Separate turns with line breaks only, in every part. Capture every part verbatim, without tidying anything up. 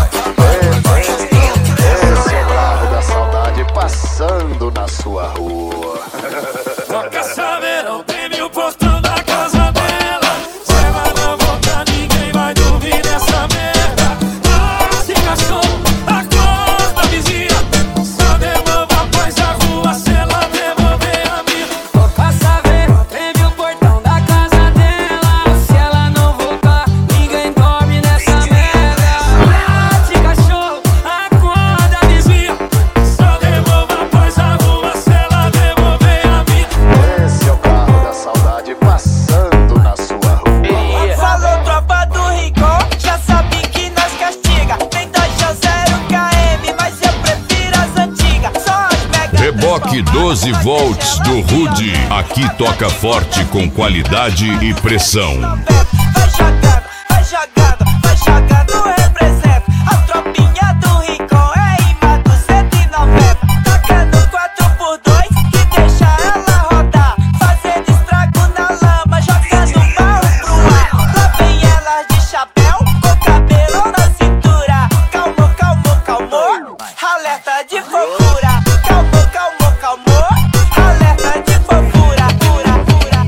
Esse é o carro da saudade passando na sua rua.
Só quer saber, não teme o portão da casa dela. Se ela não voltar, ninguém vai dormir nessa merda. Ah, se cachorro, acorda, vizinha. Só devolva a paz à rua se ela devolver a minha.
Só quer saber, não teme o portão da casa dela. Se ela não voltar, ninguém dorme nessa merda. Ah, se cachorro,
Acorda, vizinha. Só devolva a paz à rua se ela devolver a minha.
Esse é o carro da saudade passando na sua rua.
Falou tropa do Rincon, já sabe que nós castiga. Tem Dodge zero K M, mas eu prefiro as antigas. Só as mega.
Reboque doze volts do Rude. Aqui toca forte com qualidade e pressão.
Vai jogando, vai jogando, vai jogando, representa. A tropinha do Rincon é imã duzentos e noventa. Tacando quatro por dois que deixa ela rodar. Fazendo estrago na lama, jogando mal pro ar. Lá vem elas de chapéu, com cabelo na cintura. Calmo, calmo, calmo, alerta de fofura. Calmo, calmo, calmo, alerta de fofura. Pura, pura.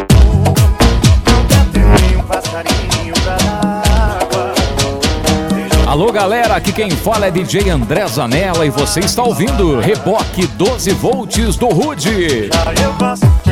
Tem um passarinho pra água.
Alô galera, aqui quem fala é D J André Zanella e você está ouvindo Reboque doze volts do Rude.
Já eu passo